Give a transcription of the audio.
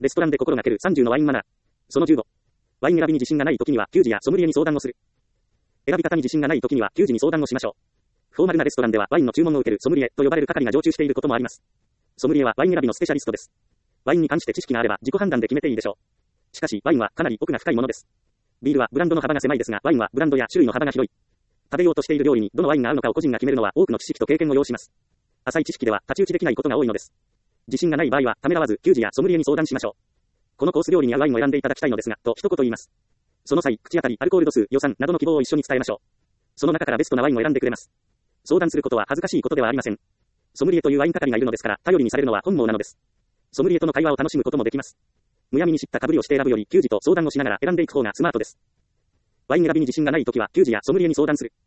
レストランで心がける30のワインマナー。その15。ワイン選びに自信がない時には、給仕やソムリエに相談をする。選び方に自信がない時には、給仕に相談をしましょう。フォーマルなレストランでは、ワインの注文を受けるソムリエと呼ばれる係が常駐していることもあります。ソムリエはワイン選びのスペシャリストです。ワインに関して知識があれば、自己判断で決めていいでしょう。しかし、ワインはかなり奥が深いものです。ビールはブランドの幅が狭いですが、ワインはブランドや種類の幅が広い。食べようとしている料理にどのワインが合うのかを個人が決めるのは多くの知識と経験を要します。浅い知識では太刀打ちできないことが多いのです。自信がない場合は、ためらわず、給仕やソムリエに相談しましょう。このコース料理に合うワインを選んでいただきたいのですが、と一言言います。その際、口当たり、アルコール度数、予算などの希望を一緒に伝えましょう。その中からベストなワインを選んでくれます。相談することは恥ずかしいことではありません。ソムリエというワイン係がいるのですから、頼りにされるのは本望なのです。ソムリエとの会話を楽しむこともできます。むやみに知った被りをして選ぶより、給仕と相談をしながら選んでいく方がスマートです。ワイン選びに自信がないときは、給仕やソムリエに相談する。